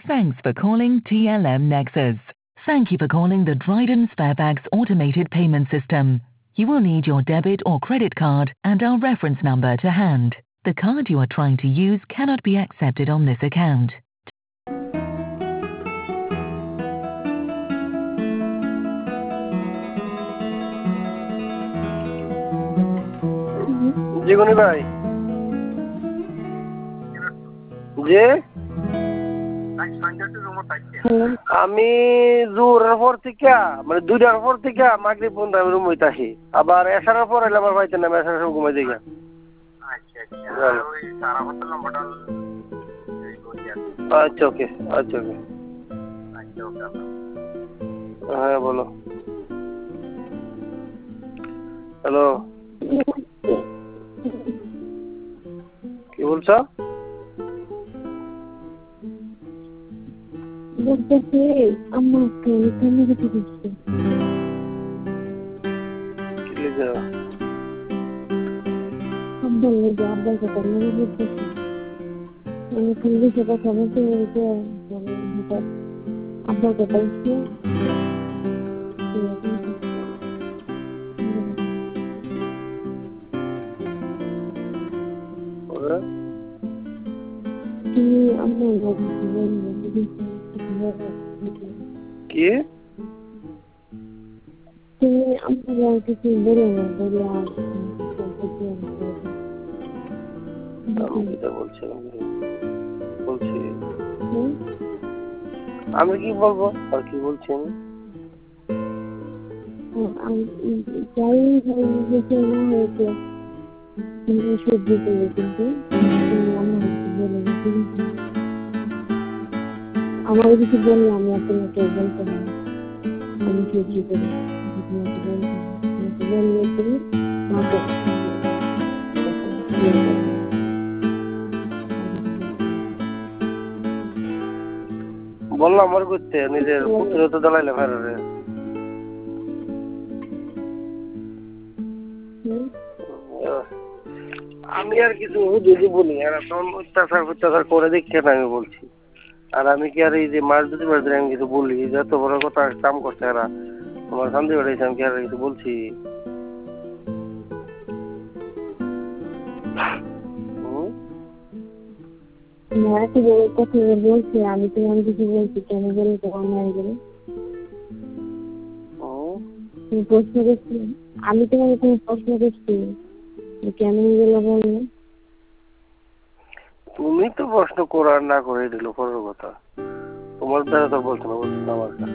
Thanks for calling TLM Nexus. Thank you for calling the Dryden Sparebags automated payment system. You will need your debit or credit card and our reference number to hand. The card you are trying to use cannot be accepted on this account. জীবনী ভাই যে আমি জোরের পর থেকে মানে 2টার পর থেকে মাগরিব পর্যন্ত আমি রুম হইতে আসি, আবার এসার পর এলে আমার পাইতেন না, আমি এসার সময় ঘুমাই দিই। আচ্ছা ওকে, আচ্ছা ওকে, হ্যাঁ বলো। হ্যালো, কি বলছো? কি বলছি, আমি কি বলবো আর কি বলছি আমার কিছু বললে আমি আপনাকে বলতে পারি, আমি সহ্য করি বললাম আমার করতে নিজের পুত্র তো দাঁড়াইলে ফেরে। আমি আর কিছু যদি বলি আর অত্যাচার করে দেখছে না, আমি বলছি। আর আমি কি আর এই যে মাস 2 মাস ধরে আমি কিছু বলি, যত বড় কথা কাম করছে এরা, আমার শান্তি বেড়েছে, আমি কি আর কিছু বলছি? বলছি আমি তোমার কিছু বলছি, কেন বলে তোমার মারি গেলে প্রশ্ন করছি, আমি তোমাকে কোনো প্রশ্ন করছি কেন গেলে বললে? তুমি তো প্রশ্ন করার না করে দিল পরের কথা, তোমার দ্বারা তো বলছো না, বলছো আমার কাছে।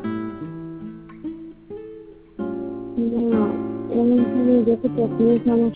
এমন যত